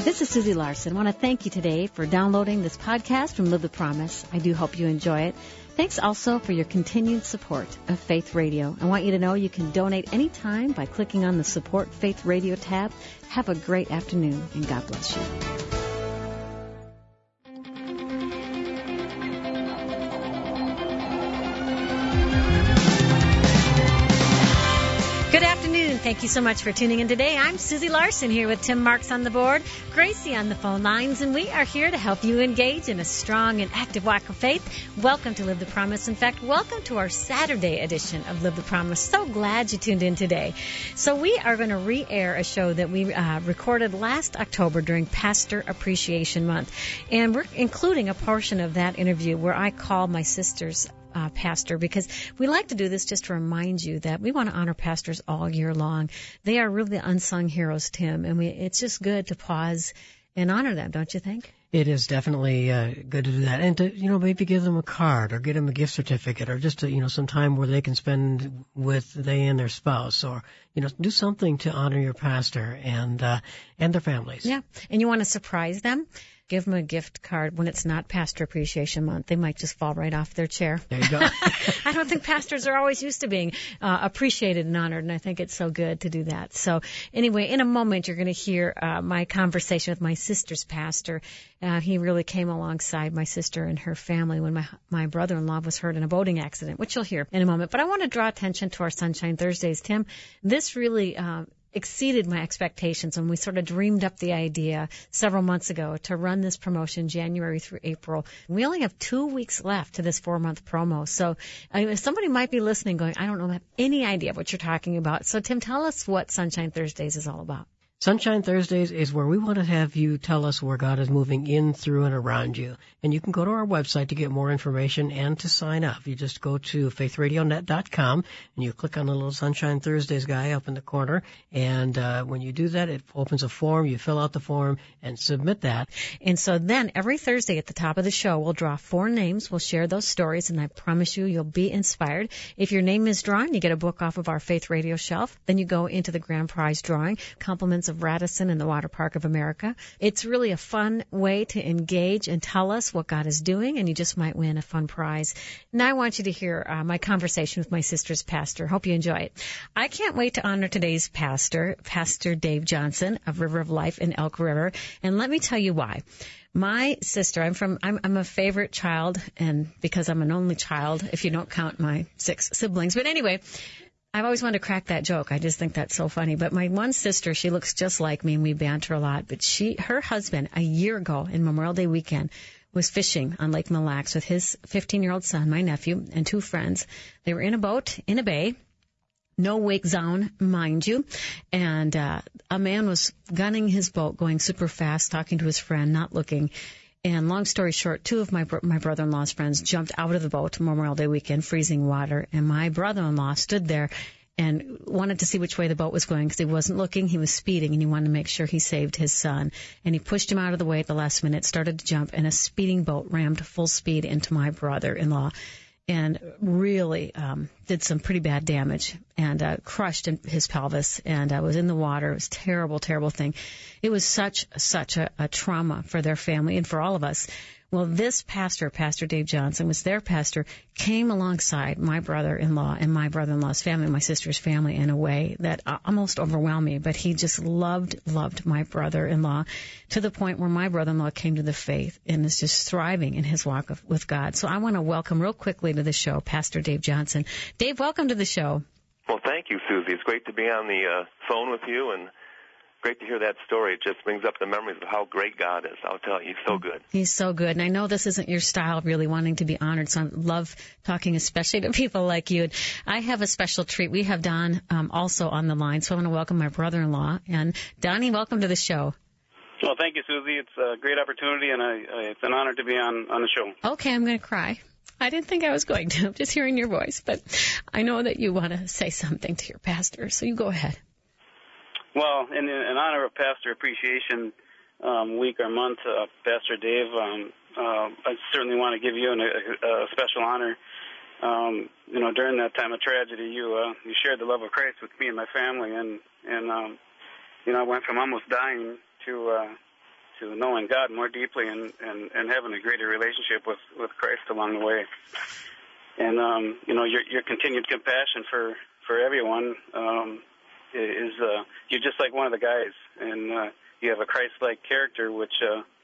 This is Susie Larson. I want to thank you today for downloading this podcast from Live the Promise. I do hope you enjoy it. Thanks also for your continued support of Faith Radio. I want you to know you can donate anytime by clicking on the Support Faith Radio tab. Have a great afternoon, and God bless you. Good afternoon. Thank you so much for tuning in today. I'm Susie Larson here with Tim Marks on the board, Gracie on the phone lines, and we are here to help you engage in a strong and active walk of faith. Welcome to Live the Promise. In fact, welcome to our Saturday edition of Live the Promise. So glad you tuned in today. So we are going to re-air a show that we recorded last October during Pastor Appreciation Month, and we're including a portion of that interview where I call my sister's pastor, because we like to do this just to remind you that we want to honor pastors all year long. They are really the unsung heroes, Tim, and it's just good to pause and honor them, don't you think? It is definitely good to do that, and to maybe give them a card or get them a gift certificate, or just some time where they can spend with they and their spouse, or do something to honor your pastor and their families. Yeah, and you want to surprise them. Give them a gift card when it's not Pastor Appreciation Month. They might just fall right off their chair. There you go. I don't think pastors are always used to being appreciated and honored, and I think it's so good to do that. So anyway, in a moment, you're going to hear my conversation with my sister's pastor. He really came alongside my sister and her family when my brother-in-law was hurt in a boating accident, which you'll hear in a moment. But I want to draw attention to our Sunshine Thursdays, Tim. This really exceeded my expectations when we sort of dreamed up the idea several months ago to run this promotion January through April. We only have 2 weeks left to this 4-month promo. So somebody might be listening going, I don't have any idea what you're talking about. So Tim, tell us what Sunshine Thursdays is all about. Sunshine Thursdays is where we want to have you tell us where God is moving in, through, and around you. And you can go to our website to get more information and to sign up. You just go to faithradionet.com and you click on the little Sunshine Thursdays guy up in the corner. And when you do that, it opens a form. You fill out the form and submit that. And so then every Thursday at the top of the show, we'll draw 4 names. We'll share those stories, and I promise you'll be inspired. If your name is drawn, you get a book off of our Faith Radio shelf. Then you go into the grand prize drawing, compliments of Radisson and the Water Park of America. It's really a fun way to engage and tell us what God is doing, and you just might win a fun prize. Now I want you to hear my conversation with my sister's pastor. Hope you enjoy it. I can't wait to honor today's pastor, Pastor Dave Johnson of River of Life in Elk River, and let me tell you why. My sister, I'm a favorite child, and because I'm an only child, if you don't count my 6 siblings. But anyway, I've always wanted to crack that joke. I just think that's so funny. But my one sister, she looks just like me, and we banter a lot. But her husband, a year ago in Memorial Day weekend, was fishing on Lake Mille Lacs with his 15-year-old son, my nephew, and 2 friends. They were in a boat in a bay. No wake zone, mind you. And a man was gunning his boat, going super fast, talking to his friend, not looking. And long story short, 2 of my brother-in-law's friends jumped out of the boat Memorial Day weekend, freezing water. And my brother-in-law stood there and wanted to see which way the boat was going because he wasn't looking. He was speeding, and he wanted to make sure he saved his son. And he pushed him out of the way at the last minute, started to jump, and a speeding boat rammed full speed into my brother-in-law and really did some pretty bad damage and crushed his pelvis and was in the water. It was a terrible, terrible thing. It was such a trauma for their family and for all of us. Well, this pastor, Pastor Dave Johnson, was their pastor, came alongside my brother-in-law and my brother-in-law's family, my sister's family, in a way that almost overwhelmed me. But he just loved my brother-in-law to the point where my brother-in-law came to the faith and is just thriving in his walk with God. So I want to welcome real quickly to the show Pastor Dave Johnson. Dave, welcome to the show. Well, thank you, Susie. It's great to be on the phone with you, and great to hear that story. It just brings up the memories of how great God is. I'll tell you, He's so good. He's so good. And I know this isn't your style, really wanting to be honored, so I love talking especially to people like you. And I have a special treat. We have Don also on the line, so I want to welcome my brother-in-law. And Donnie, welcome to the show. Well, thank you, Susie. It's a great opportunity, and it's an honor to be on the show. Okay, I'm going to cry. I didn't think I was going to, just hearing your voice. But I know that you want to say something to your pastor, so you go ahead. Well, in honor of Pastor Appreciation Week or month, Pastor Dave, I certainly want to give you a special honor. During that time of tragedy, you shared the love of Christ with me and my family, and I went from almost dying to to knowing God more deeply and having a greater relationship with Christ along the way. And your continued compassion for everyone is you're just like one of the guys, and you have a Christ-like character, which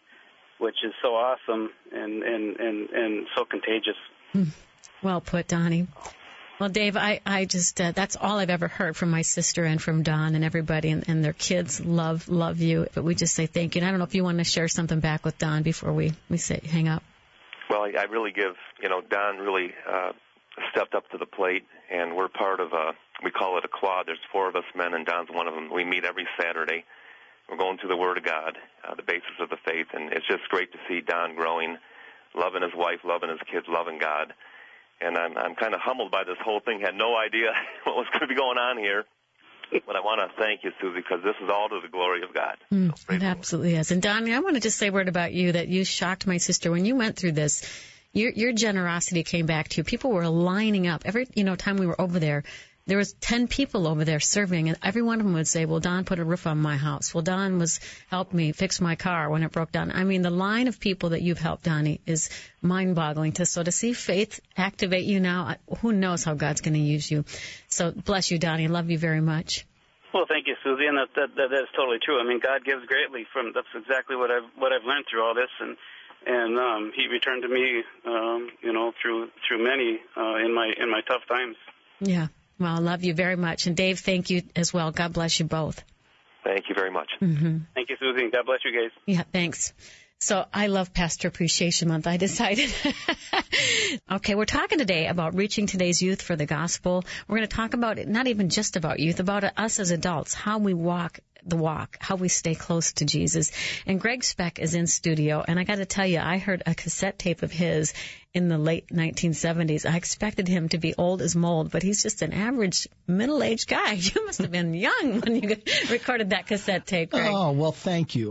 is so awesome and so contagious. Well put, Donnie. Well, Dave, I just that's all I've ever heard from my sister and from Don and everybody, and their kids love you. But we just say thank you. And I don't know if you want to share something back with Don before we say hang up. Well, I really give, Don really stepped up to the plate, and we're part of we call it a quad. There's 4 of us men, and Don's one of them. We meet every Saturday. We're going through the Word of God, the basis of the faith, and it's just great to see Don growing, loving his wife, loving his kids, loving God. And I'm kind of humbled by this whole thing. Had no idea what was going to be going on here. But I want to thank you, Susie, because this is all to the glory of God. It absolutely is. And, Donnie, I want to just say a word about you, that you shocked my sister. When you went through this, your generosity came back to you. People were lining up. Every time we were over there was 10 people over there serving, and every one of them would say, well, Don put a roof on my house. Well, Don helped me fix my car when it broke down. I mean, the line of people that you've helped, Donnie, is mind-boggling. So to see faith activate you now, who knows how God's going to use you. So bless you, Donnie. I love you very much. Well, thank you, Susie, and that is totally true. I mean, God gives greatly that's exactly what I've learned through all this, and He returned to me, through many in my tough times. Yeah. Well, I love you very much. And Dave, thank you as well. God bless you both. Thank you very much. Mm-hmm. Thank you, Susie. God bless you guys. Yeah, thanks. So I love Pastor Appreciation Month, I decided. Okay, we're talking today about reaching today's youth for the gospel. We're going to talk about it, not even just about youth, about us as adults, how we walk the walk, how we stay close to Jesus. And Greg Speck is in studio, and I got to tell you, I heard a cassette tape of his in the late 1970s. I expected him to be old as mold, but he's just an average middle-aged guy. You must have been young when you recorded that cassette tape, Greg. Oh, well, thank you.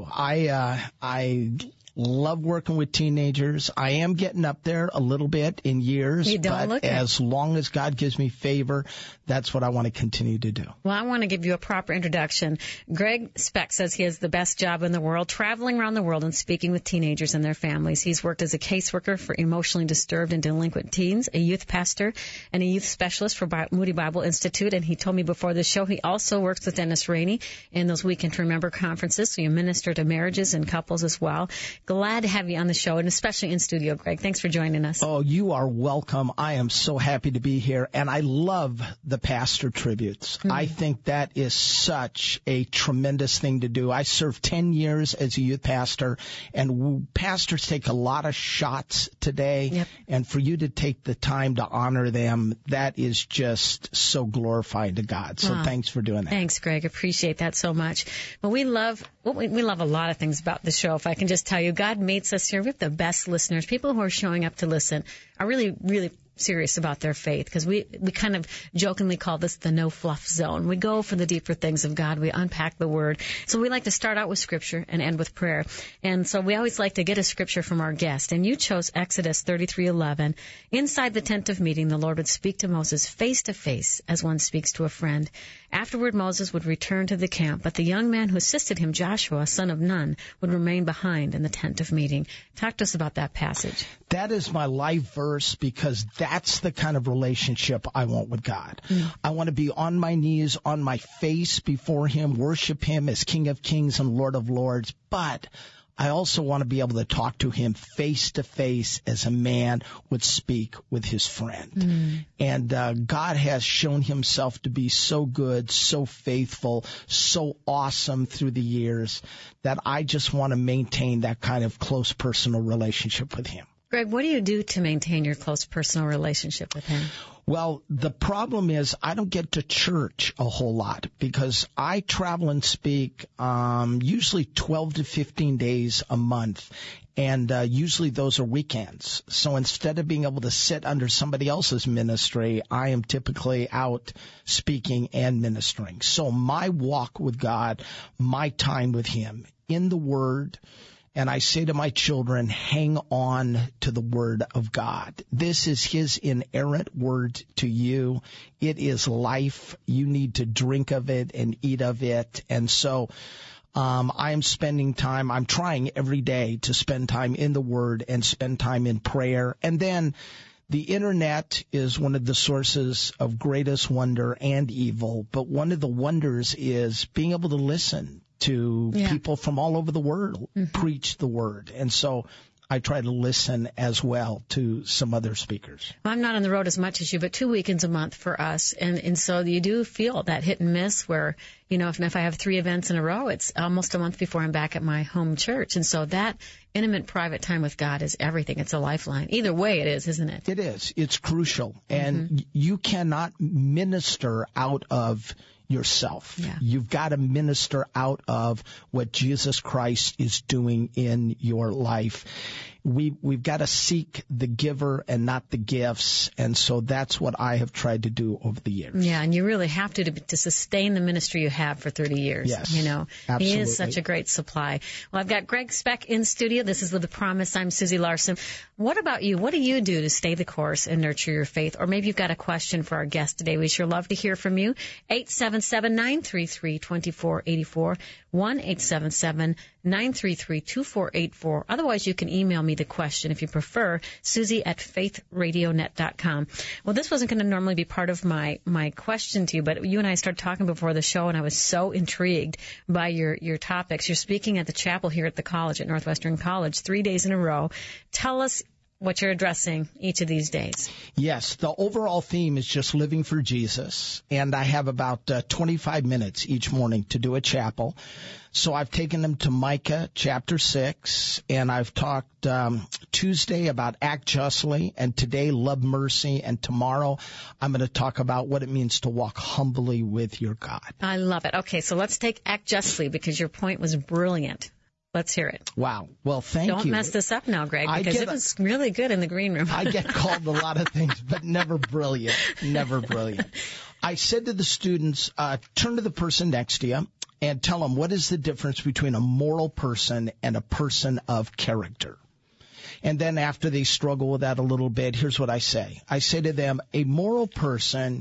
I love working with teenagers. I am getting up there a little bit in years, but as long as God gives me favor, that's what I want to continue to do. Well, I want to give you a proper introduction. Greg Speck says he has the best job in the world, traveling around the world and speaking with teenagers and their families. He's worked as a caseworker for emotionally disturbed and delinquent teens, a youth pastor, and a youth specialist for Moody Bible Institute. And he told me before the show he also works with Dennis Rainey in those Weekend to Remember conferences, so you minister to marriages and couples as well. Glad to have you on the show, and especially in studio, Greg. Thanks for joining us. Oh, you are welcome. I am so happy to be here, and I love the pastor tributes. I think that is such a tremendous thing to do. I served 10 years as a youth pastor, and pastors take a lot of shots today, and for you to take the time to honor them, that is just so glorifying to God. So thanks for doing that. Thanks, Greg. Appreciate that so much. Well, we love a lot of things about the show. If I can just tell you, God meets us here. We have the best listeners. People who are showing up to listen are really, really serious about their faith, because we kind of jokingly call this the no fluff zone. We go for the deeper things of God. We unpack the Word. So we like to start out with Scripture and end with prayer. And so we always like to get a Scripture from our guest. And you chose Exodus 33:11. Inside the tent of meeting, the Lord would speak to Moses face to face as one speaks to a friend. Afterward, Moses would return to the camp, but the young man who assisted him, Joshua, son of Nun, would remain behind in the tent of meeting. Talk to us about that passage. That is my life verse, because that's the kind of relationship I want with God. I want to be on my knees, on my face before Him, worship Him as King of Kings and Lord of Lords, but I also want to be able to talk to Him face to face as a man would speak with his friend. And God has shown Himself to be so good, so faithful, so awesome through the years that I just want to maintain that kind of close personal relationship with Him. Greg, what do you do to maintain your close personal relationship with Him? Well, the problem is I don't get to church a whole lot because I travel and speak usually 12 to 15 days a month, and usually those are weekends. So instead of being able to sit under somebody else's ministry, I am typically out speaking and ministering. So my walk with God, my time with Him in the Word, and I say to my children, hang on to the Word of God. This is His inerrant Word to you. It is life. You need to drink of it and eat of it. And so I am spending time, I'm trying every day to spend time in the Word and spend time in prayer. And then the Internet is one of the sources of greatest wonder and evil, but one of the wonders is being able to listen to people from all over the world preach the Word. And so I try to listen as well to some other speakers. I'm not on the road as much as you, but 2 weekends a month for us. And so you do feel that hit and miss where, you know, if I have 3 events in a row, it's almost a month before I'm back at my home church. And so that intimate, private time with God is everything. It's a lifeline. Either way it is, isn't it? It is. It's crucial. And you cannot minister out of yourself. Yeah. You've got to minister out of what Jesus Christ is doing in your life. We've got to seek the giver and not the gifts, and so that's what I have tried to do over the years. Yeah, and you really have to sustain the ministry you have for 30 years. Yes, you know, absolutely. He is such a great supply. Well, I've got Greg Speck in studio. This is Live the Promise. I'm Susie Larson. What about you? What do you do to stay the course and nurture your faith? Or maybe you've got a question for our guest today. We sure love to hear from you. 877-933-2484, 1-877-933-2484. Otherwise, you can email me the question if you prefer, Susie@faithradionet.com. Well, this wasn't going to normally be part of my question to you, but you and I started talking before the show, and I was so intrigued by your topics. You're speaking at the chapel here at the college, at Northwestern College, 3 days in a row. Tell us what you're addressing each of these days. Yes, the overall theme is just living for Jesus, and I have about 25 minutes each morning to do a chapel. So I've taken them to Micah chapter 6, and I've talked Tuesday about act justly, and today love mercy, and tomorrow I'm going to talk about what it means to walk humbly with your God. I love it. Okay, so let's take act justly because your point was brilliant. Let's hear it. Wow. Well, thank you. Don't mess this up now, Greg, because it was really good in the green room. I get called a lot of things, but never brilliant. Never brilliant. I said to the students, turn to the person next to you and tell them what is the difference between a moral person and a person of character. And then after they struggle with that a little bit, here's what I say. I say to them, a moral person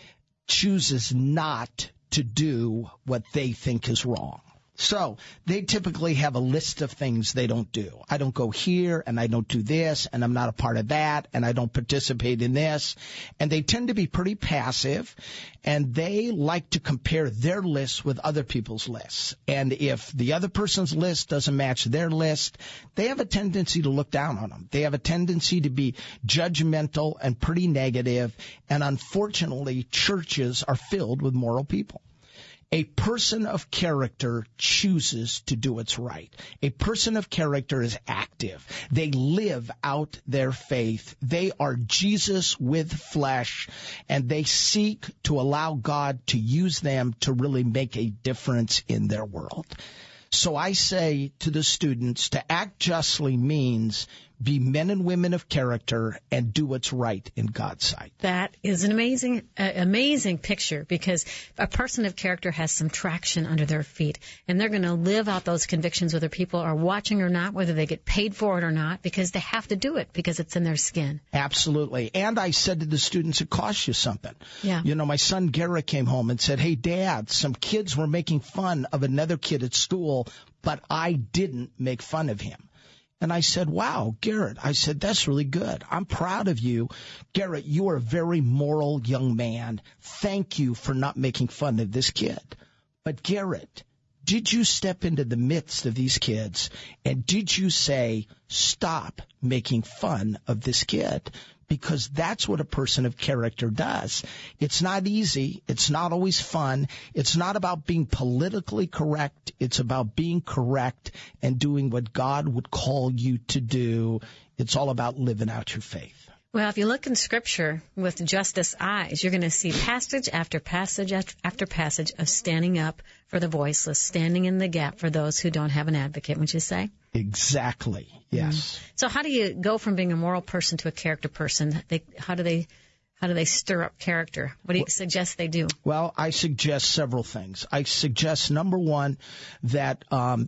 chooses not to do what they think is wrong. So they typically have a list of things they don't do. I don't go here, and I don't do this, and I'm not a part of that, and I don't participate in this. And they tend to be pretty passive, and they like to compare their lists with other people's lists. And if the other person's list doesn't match their list, they have a tendency to look down on them. They have a tendency to be judgmental and pretty negative, and unfortunately, churches are filled with moral people. A person of character chooses to do what's right. A person of character is active. They live out their faith. They are Jesus with flesh, and they seek to allow God to use them to really make a difference in their world. So I say to the students, to act justly means be men and women of character and do what's right in God's sight. That is an amazing picture, because a person of character has some traction under their feet, and they're going to live out those convictions whether people are watching or not, whether they get paid for it or not, because they have to do it because it's in their skin. Absolutely. And I said to the students, it costs you something. Yeah. You know, my son Garrett came home and said, hey, Dad, some kids were making fun of another kid at school, but I didn't make fun of him. And I said, wow, Garrett, I said, that's really good. I'm proud of you. Garrett, you are a very moral young man. Thank you for not making fun of this kid. But Garrett, did you step into the midst of these kids and did you say, stop making fun of this kid? Because that's what a person of character does. It's not easy. It's not always fun. It's not about being politically correct. It's about being correct and doing what God would call you to do. It's all about living out your faith. Well, if you look in Scripture with justice eyes, you're going to see passage after passage after passage of standing up for the voiceless, standing in the gap for those who don't have an advocate, would you say? Exactly, yes. So how do you go from being a moral person to a character person? How do they stir up character? What do you suggest they do? Well, I suggest several things. I suggest, number one, that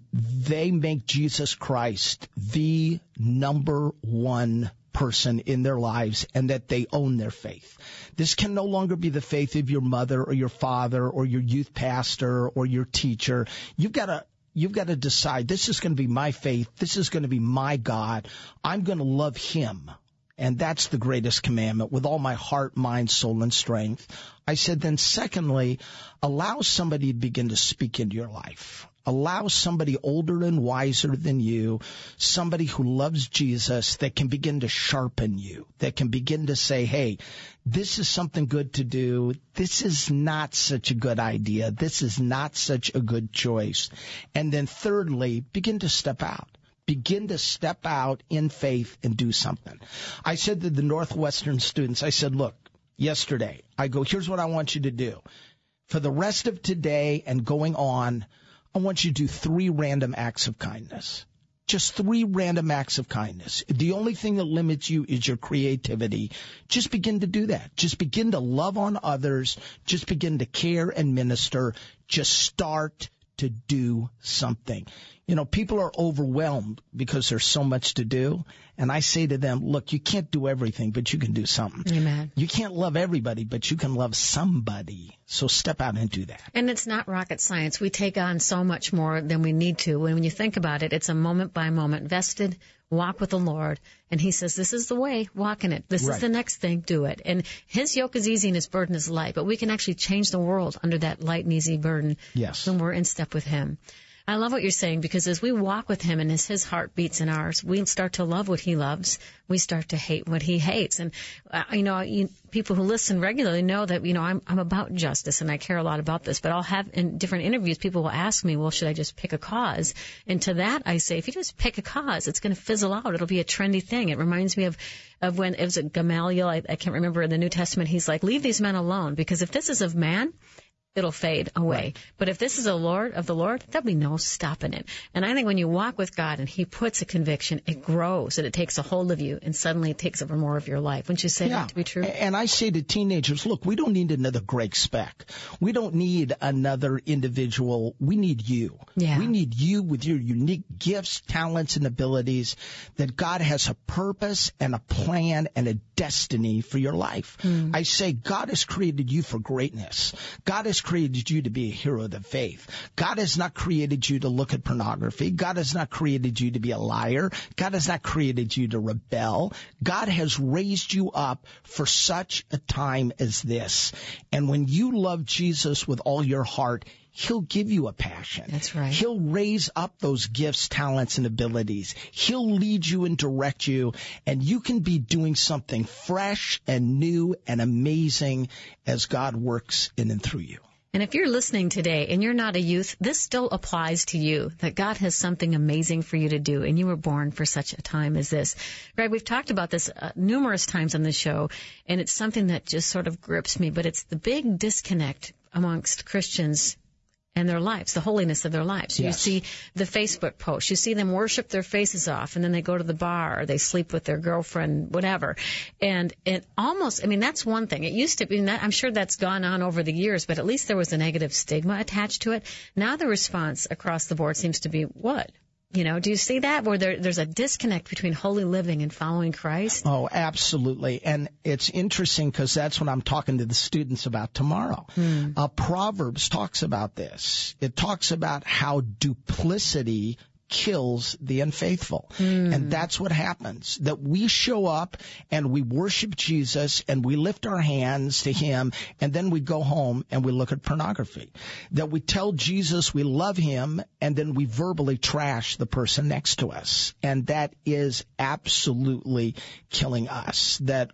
they make Jesus Christ the number one person in their lives and that they own their faith. This can no longer be the faith of your mother or your father or your youth pastor or your teacher. You've got to You've got to decide, this is going to be my faith. This is going to be my God. I'm going to love him. And that's the greatest commandment with all my heart, mind, soul, and strength. I said, then secondly, allow somebody to begin to speak into your life. Allow somebody older and wiser than you, somebody who loves Jesus, that can begin to sharpen you, that can begin to say, hey, this is something good to do. This is not such a good idea. This is not such a good choice. And then thirdly, begin to step out. Begin to step out in faith and do something. I said to the Northwestern students, I said, look, yesterday, I go, here's what I want you to do. For the rest of today and going on, I want you to do 3 random acts of kindness. Just 3 random acts of kindness. The only thing that limits you is your creativity. Just begin to do that. Just begin to love on others. Just begin to care and minister. Just start to do something. You know, people are overwhelmed because there's so much to do. And I say to them, look, you can't do everything, but you can do something. Amen. You can't love everybody, but you can love somebody. So step out and do that. And it's not rocket science. We take on so much more than we need to. When you think about it, it's a moment by moment vested walk with the Lord. And he says, this is the way, walk in it. This is the next thing, do it. And his yoke is easy and his burden is light. But we can actually change the world under that light and easy burden when we're in step with him. I love what you're saying, because as we walk with him and as his heart beats in ours, we start to love what he loves. We start to hate what he hates. And, people who listen regularly know that, I'm about justice and I care a lot about this. But I'll have in different interviews, people will ask me, well, should I just pick a cause? And to that I say, if you just pick a cause, it's going to fizzle out. It'll be a trendy thing. It reminds me of when it was Gamaliel, I can't remember in the New Testament, he's like, leave these men alone, because if this is of man, it'll fade away. Right. But if this is of the Lord, there'll be no stopping it. And I think when you walk with God and he puts a conviction, it grows and it takes a hold of you, and suddenly it takes over more of your life. Wouldn't you say that to be true? And I say to teenagers, look, we don't need another Greg Speck. We don't need another individual. We need you. Yeah. We need you with your unique gifts, talents, and abilities, that God has a purpose and a plan and a destiny for your life. I say God has created you for greatness. God has created you to be a hero of the faith. God has not created you to look at pornography. God has not created you to be a liar. God has not created you to rebel. God has raised you up for such a time as this. And when you love Jesus with all your heart, he'll give you a passion. That's right. He'll raise up those gifts, talents, and abilities. He'll lead you and direct you, and you can be doing something fresh and new and amazing as God works in and through you. And if you're listening today and you're not a youth, this still applies to you, that God has something amazing for you to do, and you were born for such a time as this. Greg, we've talked about this numerous times on the show, and it's something that just sort of grips me, but it's the big disconnect amongst Christians and their lives, the holiness of their lives. Yes. You see the Facebook posts. You see them worship their faces off, and then they go to the bar, or they sleep with their girlfriend, whatever. And it almost, that's one thing. It used to be, I'm sure that's gone on over the years, but at least there was a negative stigma attached to it. Now the response across the board seems to be, what? Do you see that? Where there's a disconnect between holy living and following Christ? Oh, absolutely. And it's interesting because that's what I'm talking to the students about tomorrow. Proverbs talks about this. It talks about how duplicity kills the unfaithful. And that's what happens, that we show up and we worship Jesus and we lift our hands to him, and then we go home and we look at pornography. That we tell Jesus we love him, and then we verbally trash the person next to us. And that is absolutely killing us. That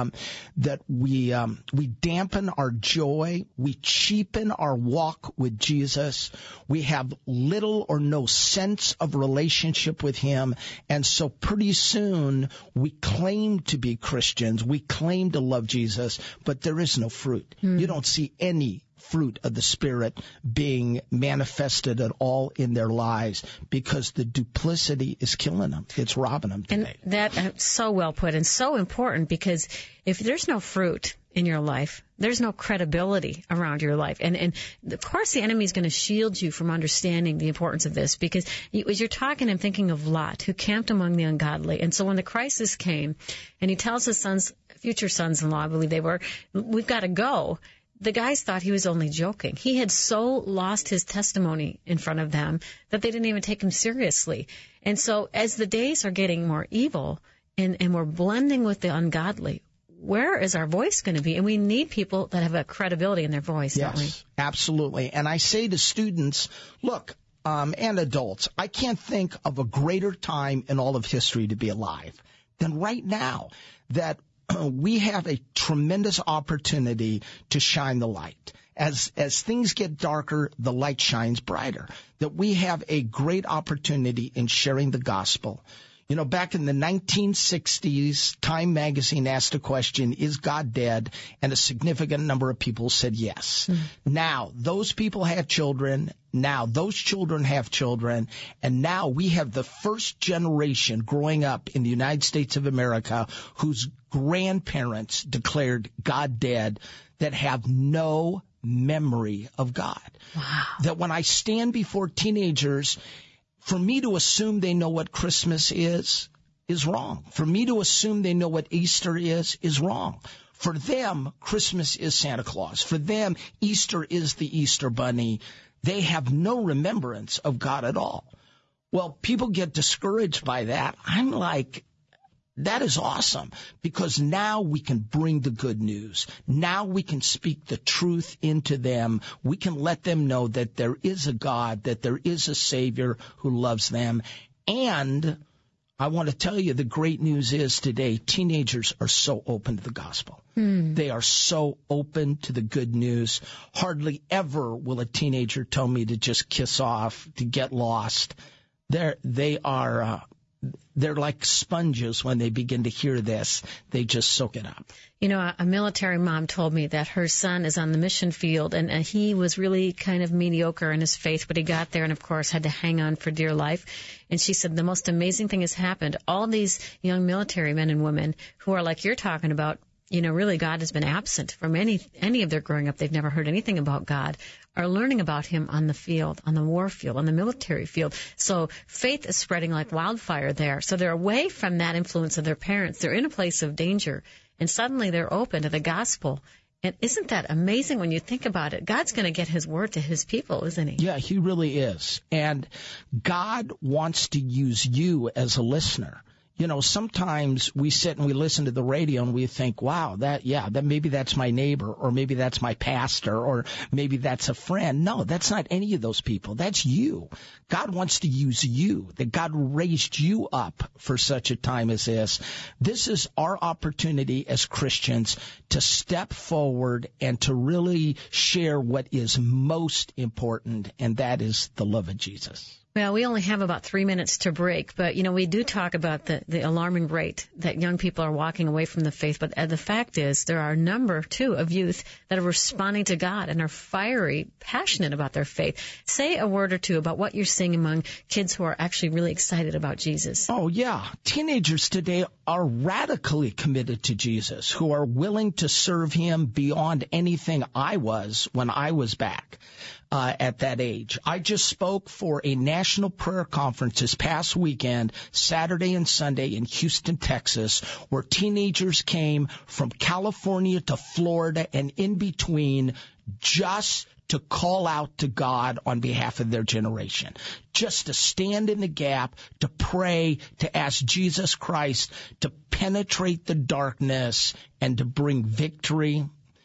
we dampen our joy, we cheapen our walk with Jesus, we have little or no sense of relationship with him, and so pretty soon we claim to be Christians, we claim to love Jesus, but there is no fruit. You don't see any fruit of the Spirit being manifested at all in their lives, because the duplicity is killing them. It's robbing them today. And that's so well put and so important, because if there's no fruit in your life, there's no credibility around your life. And of course the enemy is going to shield you from understanding the importance of this, because as you're talking, I'm thinking of Lot, who camped among the ungodly. And so when the crisis came and he tells his future sons-in-law, I believe they were, we've got to go, the guys thought he was only joking. He had so lost his testimony in front of them that they didn't even take him seriously. And so as the days are getting more evil and we're blending with the ungodly, where is our voice going to be? And we need people that have a credibility in their voice, don't we? Yes, absolutely. And I say to students, look, and adults, I can't think of a greater time in all of history to be alive than right now, that we have a tremendous opportunity to shine the light. As things get darker, the light shines brighter. That we have a great opportunity in sharing the gospel. You know, back in the 1960s, Time magazine asked a question, is God dead? And a significant number of people said yes. Now, those people had children. Now, those children have children. And now we have the first generation growing up in the United States of America whose grandparents declared God dead, that have no memory of God. Wow. That when I stand before teenagers, for me to assume they know what Christmas is wrong. For me to assume they know what Easter is wrong. For them, Christmas is Santa Claus. For them, Easter is the Easter Bunny. They have no remembrance of God at all. Well, people get discouraged by that. I'm like, that is awesome, because now we can bring the good news. Now we can speak the truth into them. We can let them know that there is a God, that there is a Savior who loves them. And I want to tell you, the great news is today, teenagers are so open to the gospel. They are so open to the good news. Hardly ever will a teenager tell me to just kiss off, to get lost. They're like sponges when they begin to hear this. They just soak it up. You know, a military mom told me that her son is on the mission field, and he was really kind of mediocre in his faith, but he got there and, of course, had to hang on for dear life. And she said the most amazing thing has happened. All these young military men and women who are like you're talking about, you know, really God has been absent from any of their growing up. They've never heard anything about God, are learning about him on the field, on the war field, on the military field. So faith is spreading like wildfire there. So they're away from that influence of their parents. They're in a place of danger, and suddenly they're open to the gospel. And isn't that amazing when you think about it? God's going to get his word to his people, isn't he? Yeah, he really is. And God wants to use you as a listener. You know, sometimes we sit and we listen to the radio and we think, wow, that maybe that's my neighbor, or maybe that's my pastor, or maybe that's a friend. No, that's not any of those people. That's you. God wants to use you, that God raised you up for such a time as this. This is our opportunity as Christians to step forward and to really share what is most important, and that is the love of Jesus. Well, we only have about 3 minutes to break, but, you know, we do talk about the alarming rate that young people are walking away from the faith. But the fact is there are a number, too, of youth that are responding to God and are fiery, passionate about their faith. Say a word or two about what you're seeing among kids who are actually really excited about Jesus. Oh, yeah. Teenagers today are radically committed to Jesus, who are willing to serve him beyond anything I was when I was back. At that age. I just spoke for a national prayer conference this past weekend, Saturday and Sunday in Houston, Texas, where teenagers came from California to Florida and in between just to call out to God on behalf of their generation, just to stand in the gap, to pray, to ask Jesus Christ to penetrate the darkness and to bring victory.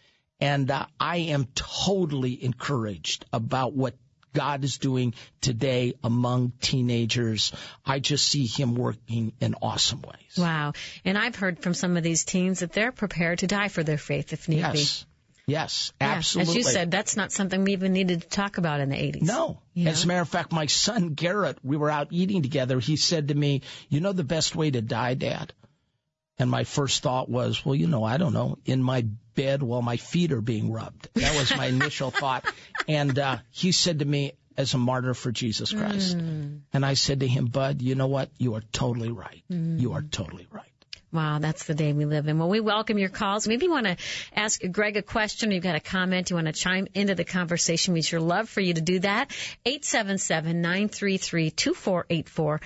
And I am totally encouraged about what God is doing today among teenagers. I just see him working in awesome ways. Wow. And I've heard from some of these teens that they're prepared to die for their faith if need be. Yes, absolutely. As you said, that's not something we even needed to talk about in the 80s. No. As a matter of fact, my son Garrett, we were out eating together. He said to me, you know the best way to die, Dad? And my first thought was, well, you know, I don't know, in my bed while my feet are being rubbed. That was my initial thought. And he said to me, as a martyr for Jesus Christ. And I said to him, Bud, you know what? You are totally right. You are totally right. Wow, that's the day we live in. Well, we welcome your calls. Maybe you want to ask Greg a question, or you've got a comment, you want to chime into the conversation. We'd sure love for you to do that. 877-933-2484,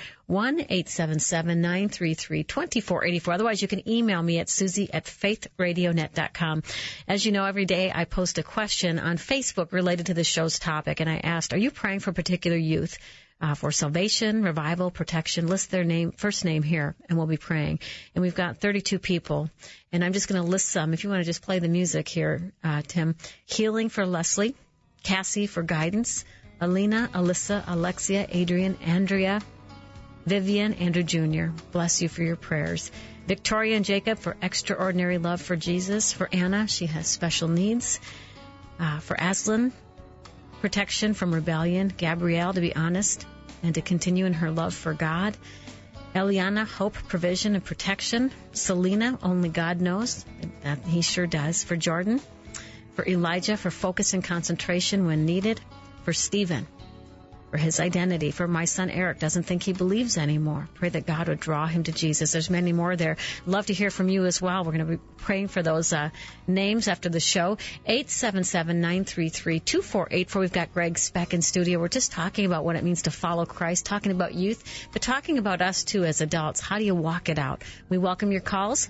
1-877-933-2484. Otherwise, you can email me at Susie@faithradionet.com. As you know, every day I post a question on Facebook related to the show's topic, and I asked, are you praying for particular youth? For salvation, revival, protection, list their name, first name here, and we'll be praying. And we've got 32 people, and I'm just going to list some. If you want to just play the music here, Tim. Healing for Leslie, Cassie for guidance, Alina, Alyssa, Alexia, Adrian, Andrea, Vivian, Andrew Jr. Bless you for your prayers. Victoria and Jacob for extraordinary love for Jesus. For Anna, she has special needs. For Aslan, protection from rebellion. Gabrielle, to be honest and to continue in her love for God. Eliana, hope, provision, and protection. Selena, only God knows. That he sure does. For Jordan. For Elijah, for focus and concentration when needed. For Stephen, for his identity. For my son Eric, doesn't think he believes anymore. Pray that God would draw him to Jesus. There's many more there. Love to hear from you as well. We're going to be praying for those names after the show. 877-933-2484. We've got Greg Speck in studio. We're just talking about what it means to follow Christ, talking about youth, but talking about us too as adults. How do you walk it out? We welcome your calls.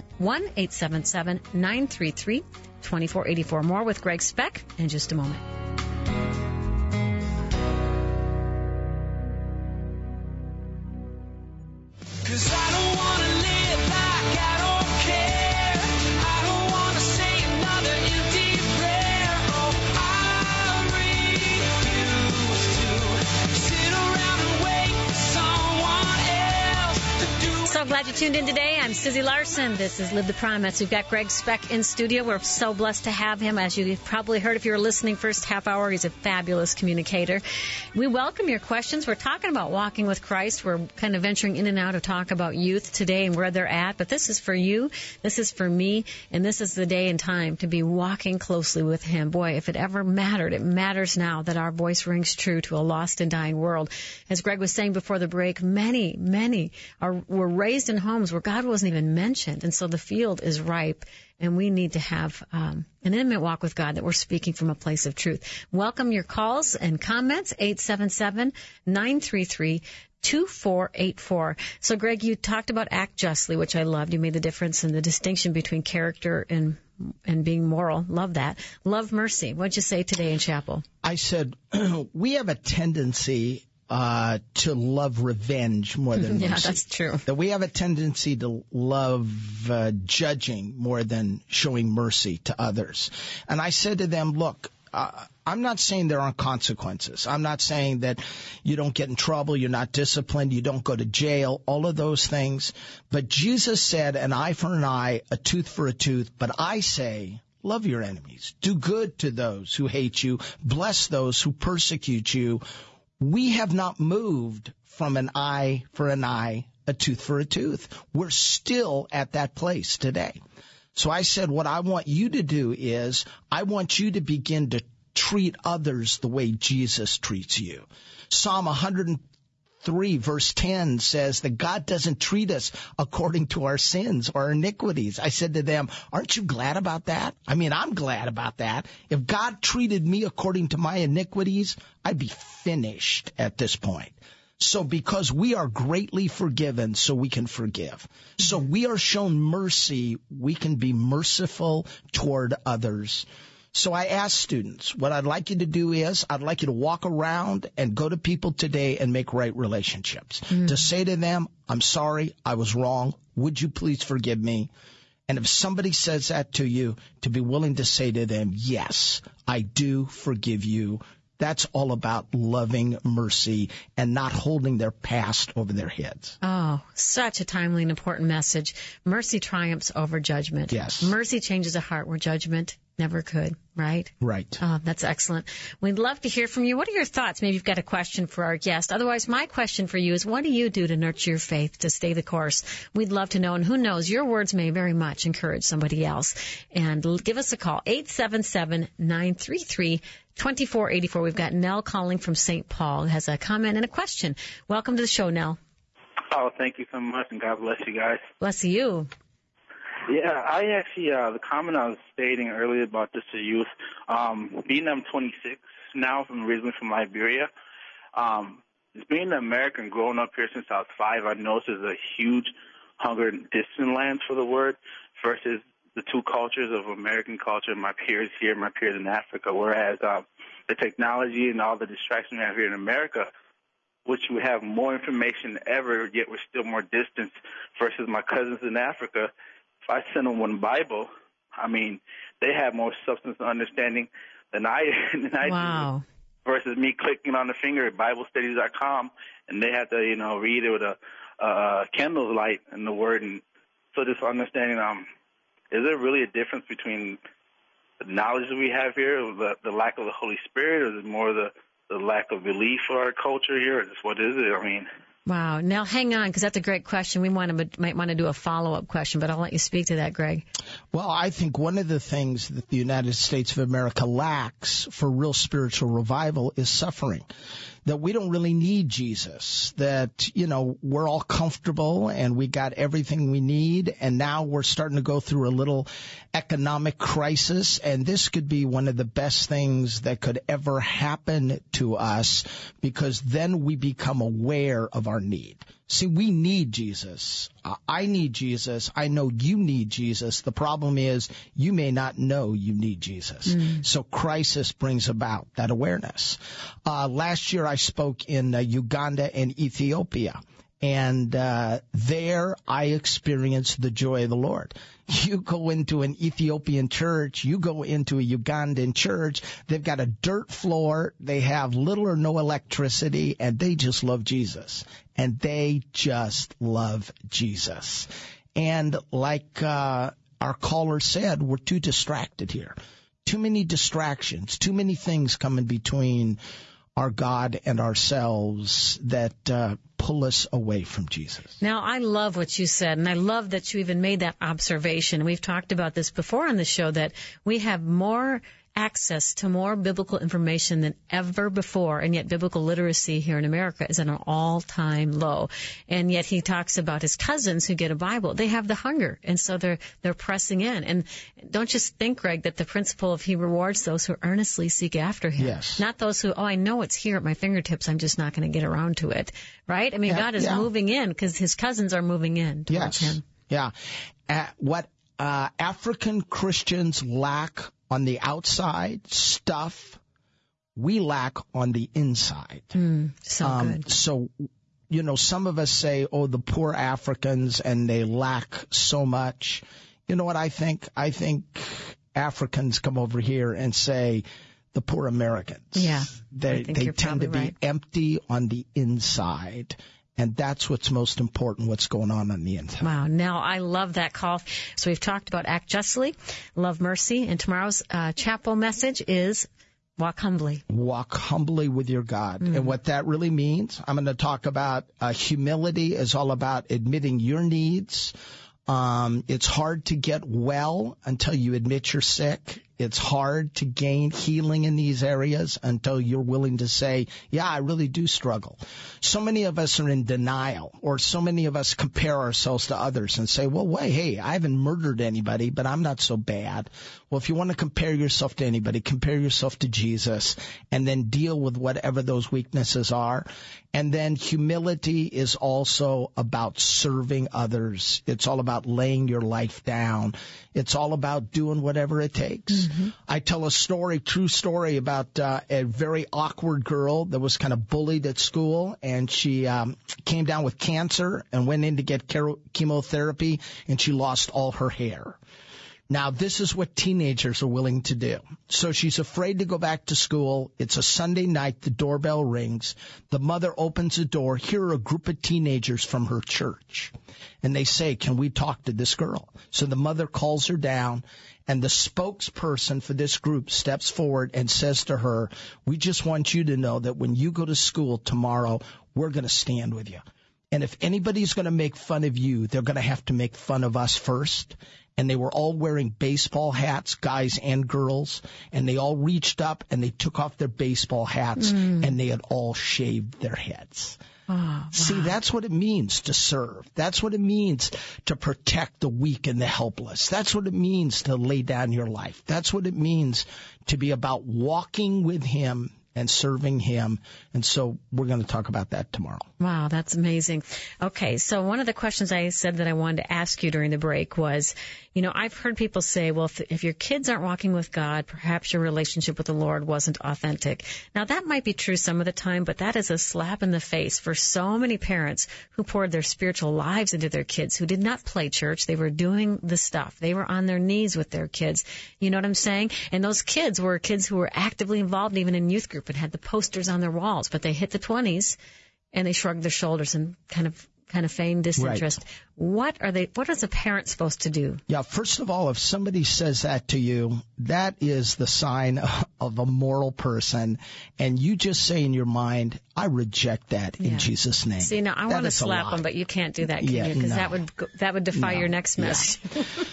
1-877-933-2484. More with Greg Speck in just a moment. 'Cause I don't want to live like I don't care. I don't want to say another empty prayer. Oh, I refuse to sit around and wait for someone else to do. So glad you tuned in today. I'm Susie Larson. This is Live the Promise. We've got Greg Speck in studio. We're so blessed to have him. As you probably heard if you were listening first half hour, he's a fabulous communicator. We welcome your questions. We're talking about walking with Christ. We're kind of venturing in and out of talk about youth today and where they're at. But this is for you. This is for me. And this is the day and time to be walking closely with Him. Boy, if it ever mattered, it matters now that our voice rings true to a lost and dying world. As Greg was saying before the break, many were raised in homes where God wasn't even mentioned. And so the field is ripe. And we need to have an intimate walk with God that we're speaking from a place of truth. Welcome your calls and comments, 877-933-2484. So, Greg, you talked about act justly, which I loved. You made the difference in the distinction between character and being moral. Love that. Love mercy. What'd you say today in chapel? I said, we have a tendency to love revenge more than mercy. Yeah, that's true. That we have a tendency to love judging more than showing mercy to others. And I said to them, look, I'm not saying there aren't consequences. I'm not saying that you don't get in trouble, you're not disciplined, you don't go to jail, all of those things. But Jesus said, an eye for an eye, a tooth for a tooth. But I say, love your enemies. Do good to those who hate you. Bless those who persecute you. We have not moved from an eye for an eye, a tooth for a tooth. We're still at that place today. So I said, what I want you to do is I want you to begin to treat others the way Jesus treats you. Psalm 103 verse 10 says that God doesn't treat us according to our sins or iniquities. I said to them, aren't you glad about that? I mean, I'm glad about that. If God treated me according to my iniquities, I'd be finished at this point. So because we are greatly forgiven, so we can forgive. So we are shown mercy, we can be merciful toward others. So I asked students, what I'd like you to do is I'd like you to walk around and go to people today and make right relationships. To say to them, I'm sorry, I was wrong. Would you please forgive me? And if somebody says that to you, to be willing to say to them, yes, I do forgive you. That's all about loving mercy and not holding their past over their heads. Oh, such a timely and important message. Mercy triumphs over judgment. Yes. Mercy changes a heart where judgment never could, right? Right. Oh, that's excellent. We'd love to hear from you. What are your thoughts? Maybe you've got a question for our guest. Otherwise, my question for you is, what do you do to nurture your faith, to stay the course? We'd love to know. And who knows, your words may very much encourage somebody else. And give us a call, 877-933-2484. We've got Nell calling from St. Paul, who has a comment and a question. Welcome to the show, Nell. Oh, thank you so much, and God bless you guys. Bless you. Yeah, I actually, the comment I was stating earlier about just the youth, being I'm 26 now, originally from Liberia, being an American, growing up here since I was 5, I noticed there's a huge hunger in distant lands for the word versus the two cultures of American culture and my peers here, my peers in Africa, whereas the technology and all the distractions we have here in America, which we have more information than ever, yet we're still more distant versus my cousins in Africa. If I send them one Bible, I mean, they have more substance and understanding than I Wow. do versus me clicking on the finger at BibleStudies.com, and they have to, read it with a candle light and the word. And so just understanding, is there really a difference between the knowledge that we have here, or the lack of the Holy Spirit, or is it more the lack of belief for our culture here, or just what is it? I mean... Wow. Now, hang on, because that's a great question. We might want to do a follow-up question, but I'll let you speak to that, Greg. Well, I think one of the things that the United States of America lacks for real spiritual revival is suffering. That we don't really need Jesus, that, we're all comfortable and we got everything we need, and now we're starting to go through a little economic crisis, and this could be one of the best things that could ever happen to us, because then we become aware of our need. See, we need Jesus. I need Jesus. I know you need Jesus. The problem is you may not know you need Jesus. So crisis brings about that awareness. Last year I spoke in Uganda and Ethiopia, and there I experienced the joy of the Lord. You go into an Ethiopian church, you go into a Ugandan church, they've got a dirt floor, they have little or no electricity, and they just love Jesus. And they just love Jesus. And like our caller said, we're too distracted here. Too many distractions, too many things coming between our God and ourselves that pull us away from Jesus. Now, I love what you said, and I love that you even made that observation. We've talked about this before on the show, that we have more access to more biblical information than ever before, and yet biblical literacy here in America is at an all-time low. And yet he talks about his cousins who get a Bible. They have the hunger, and so they're pressing in. And don't just think, Greg, that the principle of he rewards those who earnestly seek after him. Yes. Not those who, I know it's here at my fingertips, I'm just not going to get around to it. Right? I mean, God is moving in because his cousins are moving in towards him. Yeah. What African Christians lack on the outside stuff, we lack on the inside. So good. So, some of us say, the poor Africans, and they lack so much. You know what I think? I think Africans come over here and say, the poor Americans. Yeah. They tend to be empty on the inside. And that's what's most important, what's going on the inside. Wow. Now, I love that call. So we've talked about act justly, love mercy, and tomorrow's chapel message is walk humbly. Walk humbly with your God. And what that really means, I'm going to talk about humility is all about admitting your needs. It's hard to get well until you admit you're sick. It's hard to gain healing in these areas until you're willing to say, yeah, I really do struggle. So many of us are in denial, or so many of us compare ourselves to others and say, well, wait, hey, I haven't murdered anybody, but I'm not so bad. Well, if you want to compare yourself to anybody, compare yourself to Jesus and then deal with whatever those weaknesses are. And then humility is also about serving others. It's all about laying your life down. It's all about doing whatever it takes. I tell a story, true story, about a very awkward girl that was kind of bullied at school, and she came down with cancer and went in to get chemotherapy, and she lost all her hair. Now, this is what teenagers are willing to do. So she's afraid to go back to school. It's a Sunday night. The doorbell rings. The mother opens the door. Here are a group of teenagers from her church. And they say, can we talk to this girl? So the mother calls her down, and the spokesperson for this group steps forward and says to her, we just want you to know that when you go to school tomorrow, we're going to stand with you. And if anybody's going to make fun of you, they're going to have to make fun of us first. And they were all wearing baseball hats, guys and girls, and they all reached up and they took off their baseball hats and they had all shaved their heads. Oh, wow. See, that's what it means to serve. That's what it means to protect the weak and the helpless. That's what it means to lay down your life. That's what it means to be about walking with him and serving him. And so we're going to talk about that tomorrow. Wow, that's amazing. Okay, so one of the questions I said that I wanted to ask you during the break was, you know, I've heard people say, well, if your kids aren't walking with God, perhaps your relationship with the Lord wasn't authentic. Now, that might be true some of the time, but that is a slap in the face for so many parents who poured their spiritual lives into their kids, who did not play church. They were doing the stuff. They were on their knees with their kids. You know what I'm saying? And those kids were kids who were actively involved even in youth group and had the posters on their walls, but they hit the 20s and they shrugged their shoulders and kind of feigned disinterest. Right. What is a parent supposed to do? Yeah, first of all, if somebody says that to you, that is the sign of a moral person, and you just say in your mind, I reject that in Jesus' name. See, now I want to slap them, but you can't do that, can you? Because that would defy your next message.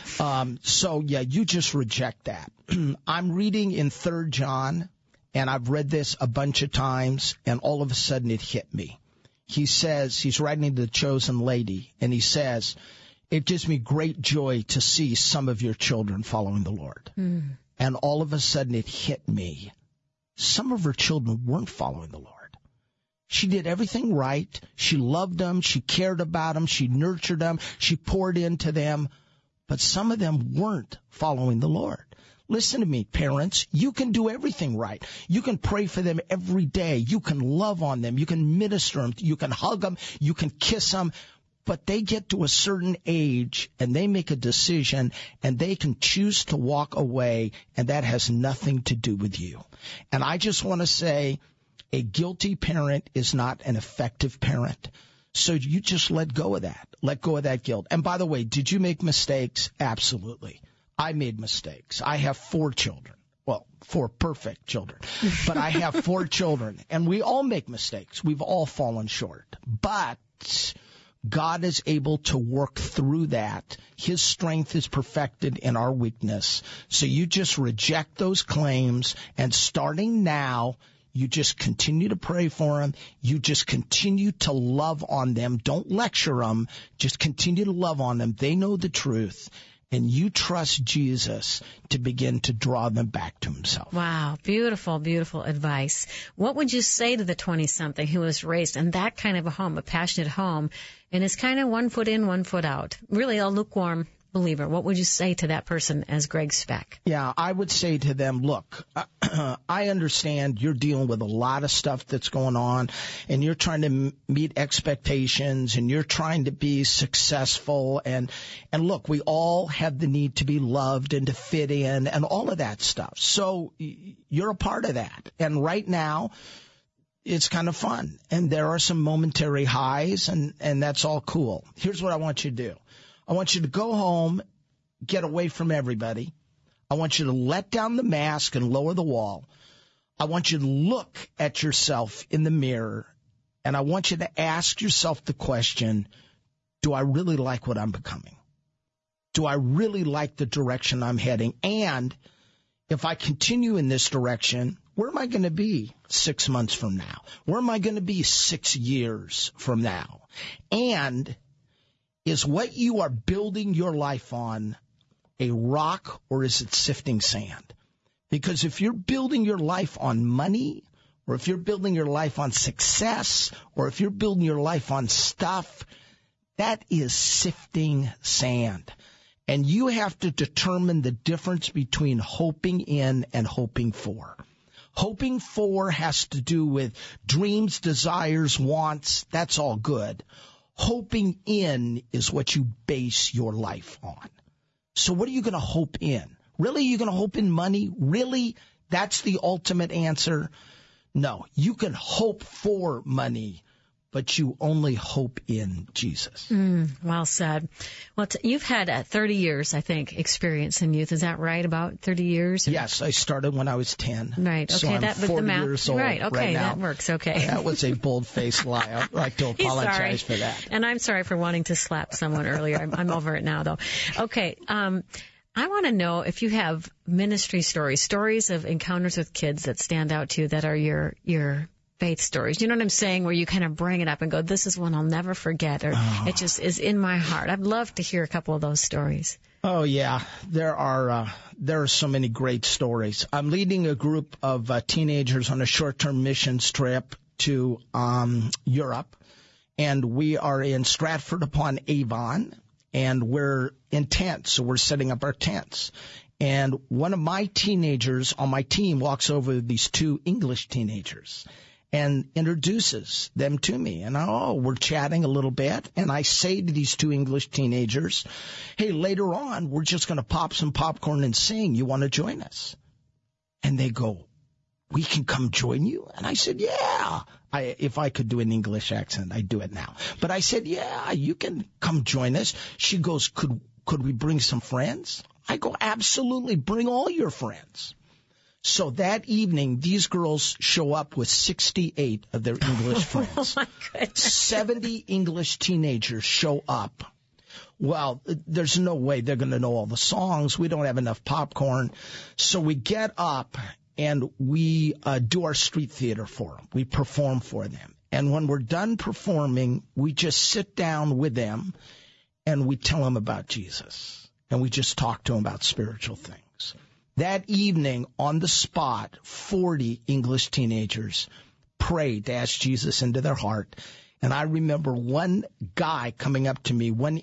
So you just reject that. I'm reading in 3 John, and I've read this a bunch of times, and all of a sudden it hit me. He says, he's writing to the chosen lady, and he says, it gives me great joy to see some of your children following the Lord. Mm. And all of a sudden it hit me. Some of her children weren't following the Lord. She did everything right. She loved them. She cared about them. She nurtured them. She poured into them. But some of them weren't following the Lord. Listen to me, parents. You can do everything right. You can pray for them every day. You can love on them. You can minister them. You can hug them. You can kiss them. But they get to a certain age and they make a decision and they can choose to walk away, and that has nothing to do with you. And I just want to say a guilty parent is not an effective parent. So you just let go of that. Let go of that guilt. And by the way, did you make mistakes? Absolutely. I made mistakes. I have 4 children. Well, 4 perfect children. But I have 4 children. And we all make mistakes. We've all fallen short. But God is able to work through that. His strength is perfected in our weakness. So you just reject those claims, and starting now, you just continue to pray for them. You just continue to love on them. Don't lecture them. Just continue to love on them. They know the truth. And you trust Jesus to begin to draw them back to himself. Wow. Beautiful, beautiful advice. What would you say to the 20-something who was raised in that kind of a home, a passionate home, and is kind of one foot in, one foot out? Really a lukewarm believer. What would you say to that person as Greg Speck? Yeah, I would say to them, look, I understand you're dealing with a lot of stuff that's going on, and you're trying to meet expectations, and you're trying to be successful. And look, we all have the need to be loved and to fit in and all of that stuff. So you're a part of that. And right now, it's kind of fun. And there are some momentary highs, and that's all cool. Here's what I want you to do. I want you to go home, get away from everybody. I want you to let down the mask and lower the wall. I want you to look at yourself in the mirror, and I want you to ask yourself the question, do I really like what I'm becoming? Do I really like the direction I'm heading? And if I continue in this direction, where am I going to be 6 months from now? Where am I going to be 6 years from now? And is what you are building your life on a rock, or is it sifting sand? Because if you're building your life on money, or if you're building your life on success, or if you're building your life on stuff, that is sifting sand. And you have to determine the difference between hoping in and hoping for. Hoping for has to do with dreams, desires, wants. That's all good. Hoping in is what you base your life on. So what are you going to hope in? Really? You're going to hope in money? Really? That's the ultimate answer? No. You can hope for money, but you only hope in Jesus. Well said. Well, you've had 30 years, I think, experience in youth. Is that right? About 30 years? Yes, I started when I was 10. Right. Okay. So I'm 40 years old. Right. Okay. Right now. That works. Okay. That was a bold-faced lie. I'd like to apologize for that. And I'm sorry for wanting to slap someone earlier. I'm over it now, though. Okay. I want to know if you have ministry stories of encounters with kids that stand out to you, that are your faith stories. You know what I'm saying? Where you kind of bring it up and go, this is one I'll never forget, or it just is in my heart. I'd love to hear a couple of those stories. Oh, yeah. There are so many great stories. I'm leading a group of teenagers on a short-term missions trip to Europe, and we are in Stratford-upon-Avon, and we're in tents, so we're setting up our tents. And one of my teenagers on my team walks over to these two English teenagers and introduces them to me. And we're chatting a little bit. And I say to these two English teenagers, hey, later on, we're just going to pop some popcorn and sing. You want to join us? And they go, we can come join you? And I said, yeah. If I could do an English accent, I'd do it now. But I said, yeah, you can come join us. She goes, could we bring some friends? I go, absolutely, bring all your friends. So that evening, these girls show up with 68 of their English friends. Oh, my goodness. 70 English teenagers show up. Well, there's no way they're going to know all the songs. We don't have enough popcorn. So we get up and we do our street theater for them. We perform for them. And when we're done performing, we just sit down with them and we tell them about Jesus. And we just talk to them about spiritual things. That evening, on the spot, 40 English teenagers prayed to ask Jesus into their heart. And I remember one English guy coming up to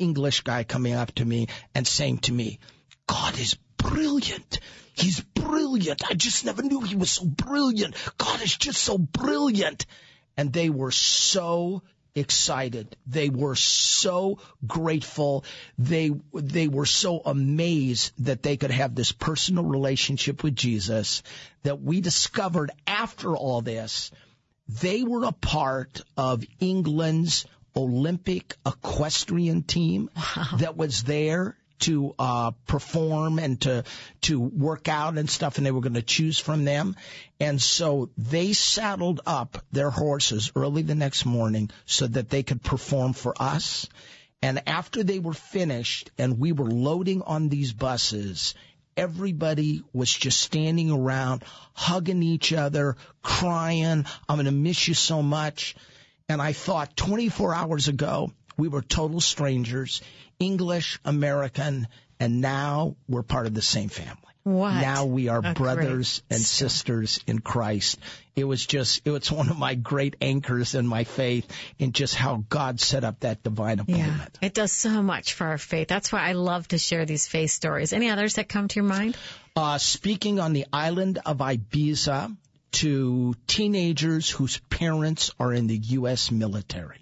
me and saying to me, God is brilliant. He's brilliant. I just never knew he was so brilliant. God is just so brilliant. And they were so excited. They were so grateful. They were so amazed that they could have this personal relationship with Jesus, that we discovered after all this, they were a part of England's Olympic equestrian team that was there to perform and to work out and stuff, and they were going to choose from them. And so they saddled up their horses early the next morning so that they could perform for us. And after they were finished and we were loading on these buses, everybody was just standing around, hugging each other, crying, I'm going to miss you so much. And I thought 24 hours ago, we were total strangers, English, American, and now we're part of the same family. What? Now we are brothers and sisters in Christ. It was one of my great anchors in my faith in just how God set up that divine appointment. Yeah, it does so much for our faith. That's why I love to share these faith stories. Any others that come to your mind? Speaking on the island of Ibiza to teenagers whose parents are in the U.S. military.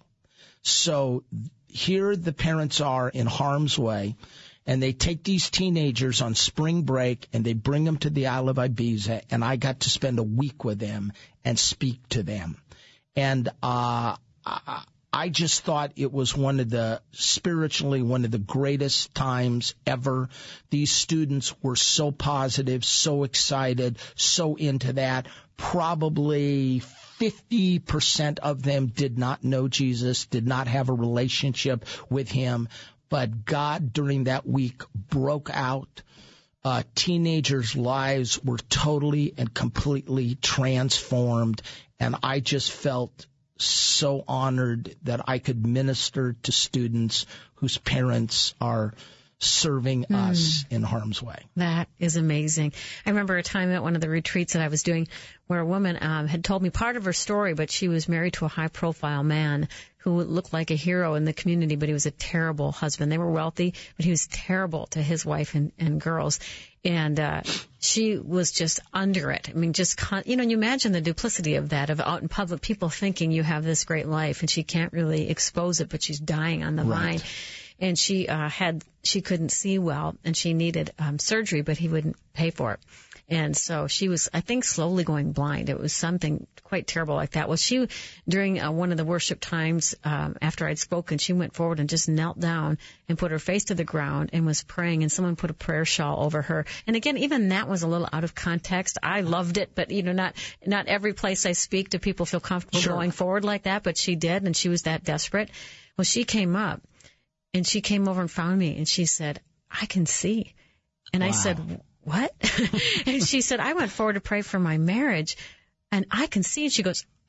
So here the parents are in harm's way, and they take these teenagers on spring break, and they bring them to the Isle of Ibiza, and I got to spend a week with them and speak to them. And I just thought it was spiritually one of the greatest times ever. These students were so positive, so excited, so into that. Probably 50% of them did not know Jesus, did not have a relationship with him. But God, during that week, broke out. Teenagers' lives were totally and completely transformed. And I just felt so honored that I could minister to students whose parents are serving us in harm's way. That is amazing. I remember a time at one of the retreats that I was doing where a woman had told me part of her story, but she was married to a high-profile man who looked like a hero in the community, but he was a terrible husband. They were wealthy, but he was terrible to his wife and girls. And she was just under it. I mean, you imagine the duplicity of that, of out in public, people thinking you have this great life, and she can't really expose it, but she's dying on the vine. And she couldn't see well, and she needed surgery, but he wouldn't pay for it. And so she was, I think, slowly going blind. It was something quite terrible like that. Well, she, during one of the worship times, after I'd spoken, she went forward and just knelt down and put her face to the ground and was praying, and someone put a prayer shawl over her. And again, even that was a little out of context. I loved it, but not every place I speak do people feel comfortable going forward like that, but she did, and she was that desperate. Well, she came up. And she came over and found me, and she said, I can see. And I said, what? And she said, I went forward to pray for my marriage, and I can see. And she goes,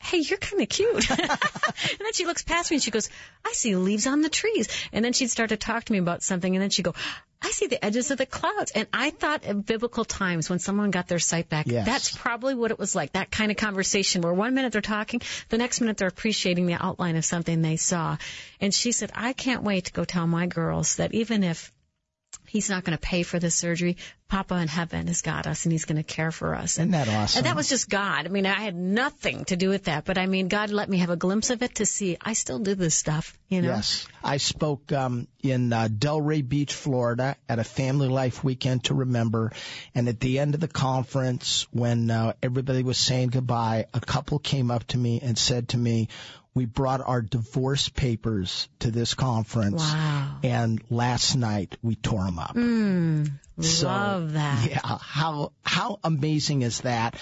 hey, you're kind of cute. And then she looks past me and she goes, I see leaves on the trees. And then she'd start to talk to me about something, and then she'd go, I see the edges of the clouds. And I thought of biblical times when someone got their sight back. Yes. That's probably what it was like, that kind of conversation where 1 minute they're talking, the next minute they're appreciating the outline of something they saw. And she said, I can't wait to go tell my girls that even if he's not going to pay for the surgery, Papa in heaven has got us, and he's going to care for us. Isn't that awesome? And that was just God. I mean, I had nothing to do with that, but I mean, God let me have a glimpse of it to see I still do this stuff, you know? Yes. I spoke in Delray Beach, Florida at a Family Life Weekend to Remember. And at the end of the conference, when everybody was saying goodbye, a couple came up to me and said to me, we brought our divorce papers to this conference. Wow. And last night we tore them up. Love that. Yeah. How amazing is that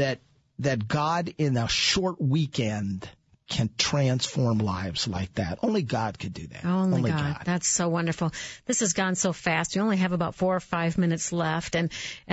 God in a short weekend can transform lives like that. Only God could do that. Only God. That's so wonderful. This has gone so fast. We only have about 4 or 5 minutes left, and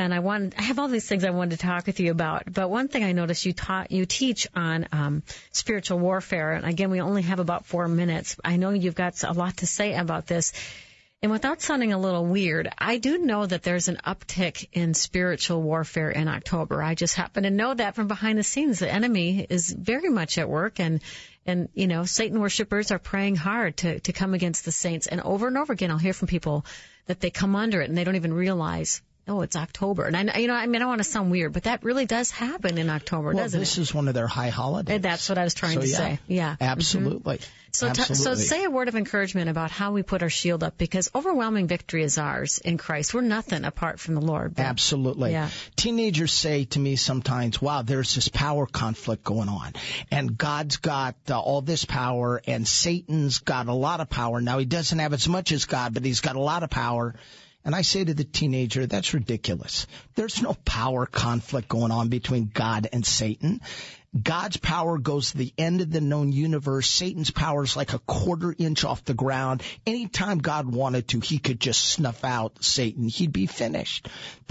I have all these things I wanted to talk with you about. But one thing I noticed, you teach on spiritual warfare, and again, we only have about 4 minutes. I know you've got a lot to say about this. And without sounding a little weird, I do know that there's an uptick in spiritual warfare in October. I just happen to know that from behind the scenes. The enemy is very much at work, and you know, Satan worshipers are praying hard to come against the saints. And over again, I'll hear from people that they come under it and they don't even realize, oh, it's October. And I don't want to sound weird, but that really does happen in October, doesn't it? Well, this is one of their high holidays. That's what I was trying to say. Yeah. Absolutely. So say a word of encouragement about how we put our shield up, because overwhelming victory is ours in Christ. We're nothing apart from the Lord. Absolutely. Yeah. Teenagers say to me sometimes, wow, there's this power conflict going on, and God's got all this power, and Satan's got a lot of power. Now, he doesn't have as much as God, but he's got a lot of power. And I say to the teenager, that's ridiculous. There's no power conflict going on between God and Satan. God's power goes to the end of the known universe. Satan's power is like a quarter inch off the ground. Anytime God wanted to, he could just snuff out Satan. He'd be finished.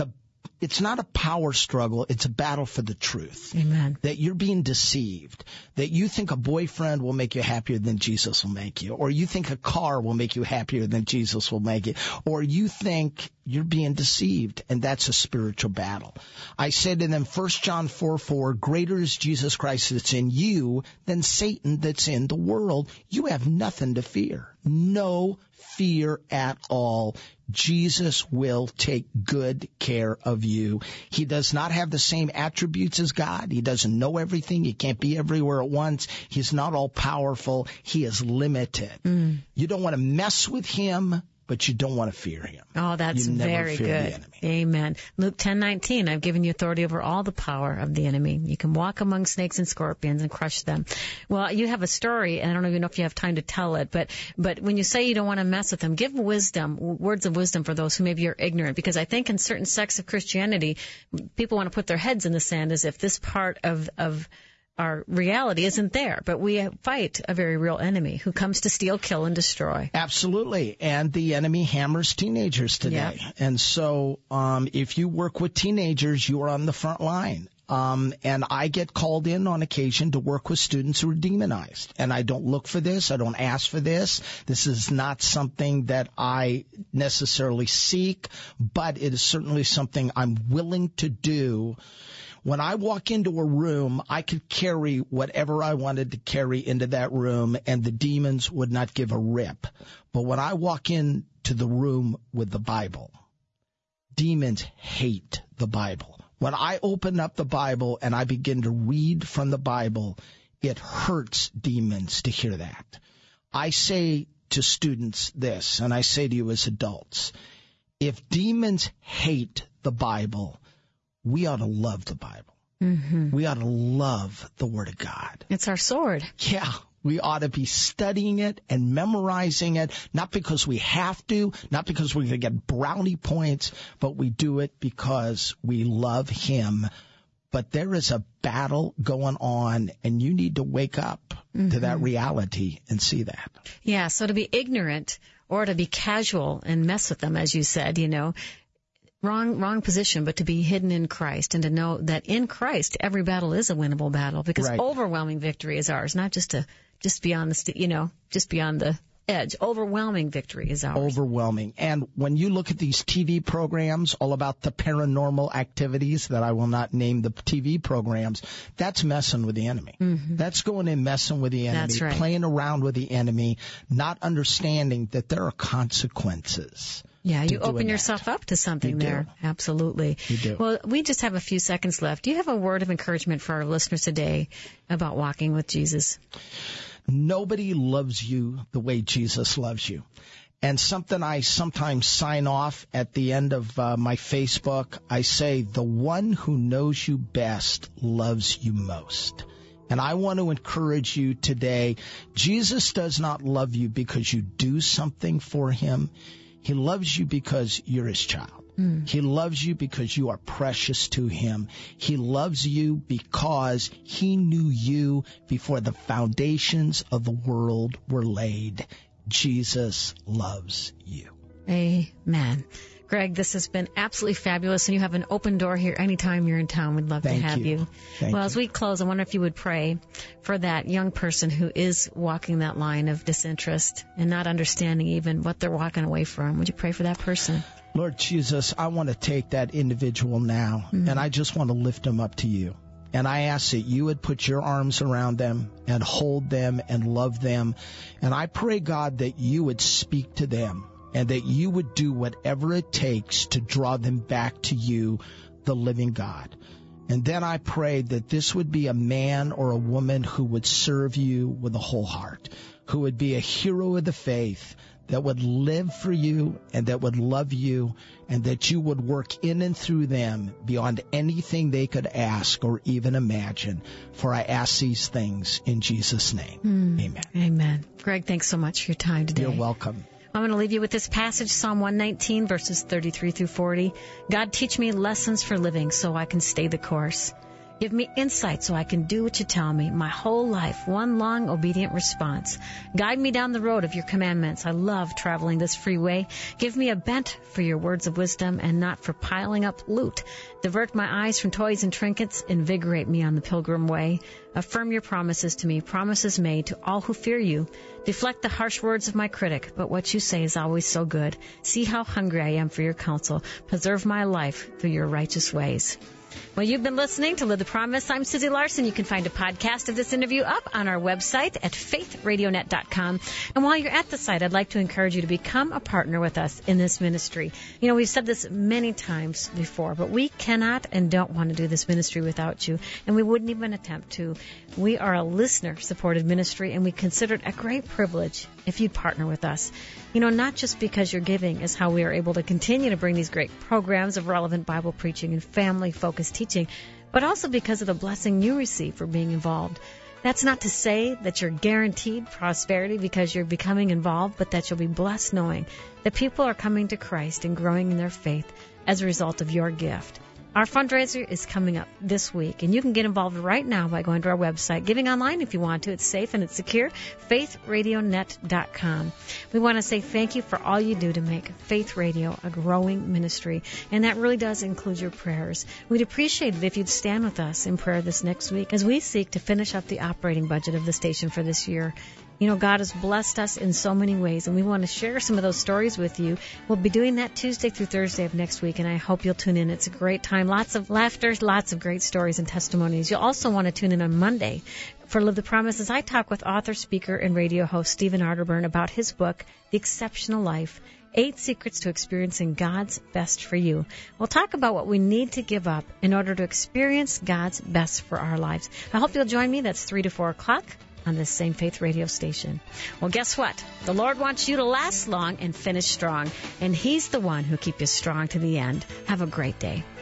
It's not a power struggle. It's a battle for the truth. Amen. That you're being deceived. That you think a boyfriend will make you happier than Jesus will make you. Or you think a car will make you happier than Jesus will make you. Or you think you're being deceived. And that's a spiritual battle. I said to them, 1 John 4:4, greater is Jesus Christ that's in you than Satan that's in the world. You have nothing to fear. No fear at all. Jesus will take good care of you. He does not have the same attributes as God. He doesn't know everything. He can't be everywhere at once. He's not all powerful. He is limited. You don't want to mess with him, but you don't want to fear him. Oh, that's very good. Amen. Luke 10:19, I've given you authority over all the power of the enemy. You can walk among snakes and scorpions and crush them. Well, you have a story, and I don't even know if you have time to tell it, but when you say you don't want to mess with them, give wisdom, words of wisdom for those who maybe are ignorant, because I think in certain sects of Christianity, people want to put their heads in the sand as if this part of our reality isn't there, but we fight a very real enemy who comes to steal, kill, and destroy. Absolutely. And the enemy hammers teenagers today. Yeah. And so if you work with teenagers, you are on the front line. And I get called in on occasion to work with students who are demonized. And I don't look for this. I don't ask for this. This is not something that I necessarily seek, but it is certainly something I'm willing to do. When I walk into a room, I could carry whatever I wanted to carry into that room, and the demons would not give a rip. But when I walk into the room with the Bible, demons hate the Bible. When I open up the Bible and I begin to read from the Bible, it hurts demons to hear that. I say to students this, and I say to you as adults, if demons hate the Bible, we ought to love the Bible. Mm-hmm. We ought to love the Word of God. It's our sword. Yeah. We ought to be studying it and memorizing it, not because we have to, not because we're going to get brownie points, but we do it because we love Him. But there is a battle going on, and you need to wake up to that reality and see that. Yeah, so to be ignorant or to be casual and mess with them, as you said, wrong position, but to be hidden in Christ and to know that in Christ every battle is a winnable battle, because Right. overwhelming victory is ours, not just beyond the edge. Overwhelming victory is ours. Overwhelming. And when you look at these TV programs all about the paranormal activities, that I will not name the TV programs, that's messing with the enemy. Mm-hmm. That's going in messing with the enemy, That's right. playing around with the enemy, not understanding that there are consequences. Yeah, you to open doing yourself that. up to something You do. there. Absolutely. You do. Well, we just have a few seconds left. Do you have a word of encouragement for our listeners today about walking with Jesus? Nobody loves you the way Jesus loves you. And something I sometimes sign off at the end of my Facebook, I say, the one who knows you best loves you most. And I want to encourage you today, Jesus does not love you because you do something for him. He loves you because you're his child. He loves you because you are precious to him. He loves you because he knew you before the foundations of the world were laid. Jesus loves you. Amen. Greg, this has been absolutely fabulous, and you have an open door here anytime you're in town. We'd love to Thank have you. Thank Well, you. as we close, I wonder if you would pray for that young person who is walking that line of disinterest and not understanding even what they're walking away from. Would you pray for that person? Lord Jesus, I want to take that individual now, and I just want to lift them up to you. And I ask that you would put your arms around them and hold them and love them. And I pray, God, that you would speak to them and that you would do whatever it takes to draw them back to you, the living God. And then I pray that this would be a man or a woman who would serve you with a whole heart, who would be a hero of the faith, that would live for you and that would love you, and that you would work in and through them beyond anything they could ask or even imagine. For I ask these things in Jesus' name. Amen. Amen. Greg, thanks so much for your time today. You're welcome. I'm going to leave you with this passage, Psalm 119, verses 33 through 40. God, teach me lessons for living so I can stay the course. Give me insight so I can do what you tell me. My whole life, one long obedient response. Guide me down the road of your commandments. I love traveling this freeway. Give me a bent for your words of wisdom and not for piling up loot. Divert my eyes from toys and trinkets. Invigorate me on the pilgrim way. Affirm your promises to me, promises made to all who fear you. Deflect the harsh words of my critic, but what you say is always so good. See how hungry I am for your counsel. Preserve my life through your righteous ways. Well, you've been listening to Live the Promise. I'm Susie Larson. You can find a podcast of this interview up on our website at faithradionet.com. And while you're at the site, I'd like to encourage you to become a partner with us in this ministry. You know, we've said this many times before, but we cannot and don't want to do this ministry without you, and we wouldn't even attempt to. We are a listener-supported ministry, and we consider it a great privilege if you'd partner with us. You know, not just because your giving is how we are able to continue to bring these great programs of relevant Bible preaching and family-focused teaching, but also because of the blessing you receive for being involved. That's not to say that you're guaranteed prosperity because you're becoming involved, but that you'll be blessed knowing that people are coming to Christ and growing in their faith as a result of your gift. Our fundraiser is coming up this week, and you can get involved right now by going to our website, giving online if you want to. It's safe and it's secure, faithradionet.com. We want to say thank you for all you do to make Faith Radio a growing ministry, and that really does include your prayers. We'd appreciate it if you'd stand with us in prayer this next week as we seek to finish up the operating budget of the station for this year. You know, God has blessed us in so many ways, and we want to share some of those stories with you. We'll be doing that Tuesday through Thursday of next week, and I hope you'll tune in. It's a great time. Lots of laughter, lots of great stories and testimonies. You'll also want to tune in on Monday for Live the Promise as I talk with author, speaker, and radio host Stephen Arterburn about his book, The Exceptional Life, 8 Secrets to Experiencing God's Best for You. We'll talk about what we need to give up in order to experience God's best for our lives. I hope you'll join me. That's 3 to 4 o'clock. On this same Faith Radio station. Well, guess what? The Lord wants you to last long and finish strong, and He's the one who'll keep you strong to the end. Have a great day.